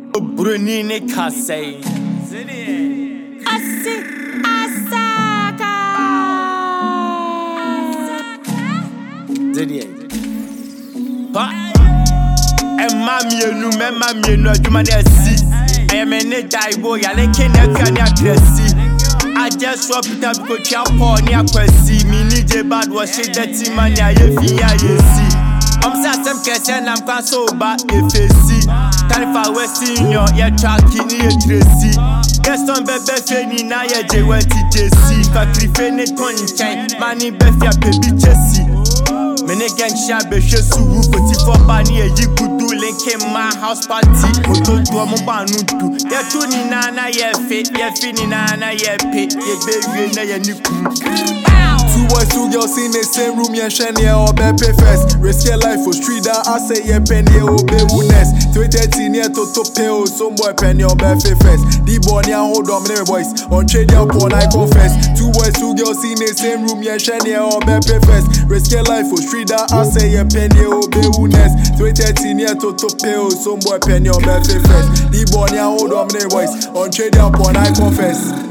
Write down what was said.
Bruni ne kasei. Asi Asaka. Zedie. Pa. Emma mienu adwuma na asi. Ayemene daibo ya leke na afia ne akrasi. I just swap it up go chia paw ni akwasi. Me ni je bad was shit dirty man ya yefi ya yesi. Sa sem kese na mkwa soba efesi. Tarifa westin yo ye traki ni ye tresi. Keston bebe feni na ye je wenti jesi. Fakri fene tonchen mani befia baby chesi. Mene gang shabe shesu wu poti for bani ye yikudu linke my house party. Oto do mo banutu. Ye tu ni na ye fi ni na ye pe. Ye baby na ye niku. 2 boys, 2 girls in the same room, yeah, shiny, or pay first. Risk your life for street, I say, yeah, penny, or be woundness. 2013 near to pay, some boy penny, or pay first. The boy, yeah, hold on, my boys, on trade your porn, I confess. 2 boys, 2 girls in the same room, yeah, shiny, or pay first. Risk your life for street, I say, yeah, penny, or be woundness. 2013 near to pay, some boy penny, or pay first. The boy, yeah, hold on, my boys, on trade your porn, I confess.